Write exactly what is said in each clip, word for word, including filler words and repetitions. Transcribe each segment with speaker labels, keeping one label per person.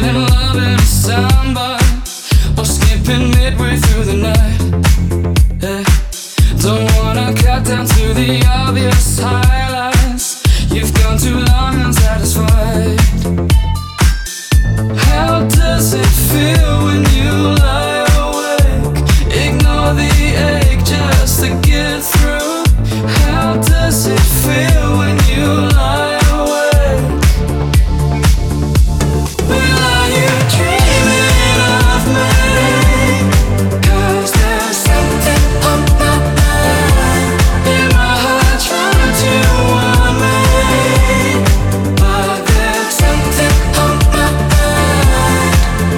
Speaker 1: in love in a soundbite, or skipping midway through the night. Yeah. Don't wanna cut down to the obvious highlights. You've gone too long unsatisfied. How does it feel when you lie awake? Ignore the ache just to get through. How does it feel when you lie awake? Well, are you dreaming of me? 'Cause there's something on my mind. In my heart trying to warn me, but there's something on my mind.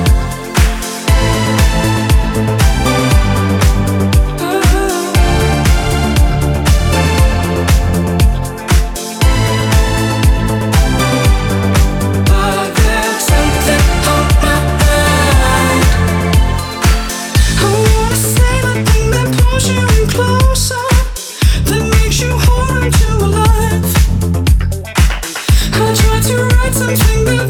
Speaker 1: But there's something on my mind. I wanna say the thing that pulls you in closer, that makes you hold on to a life. I try to write something that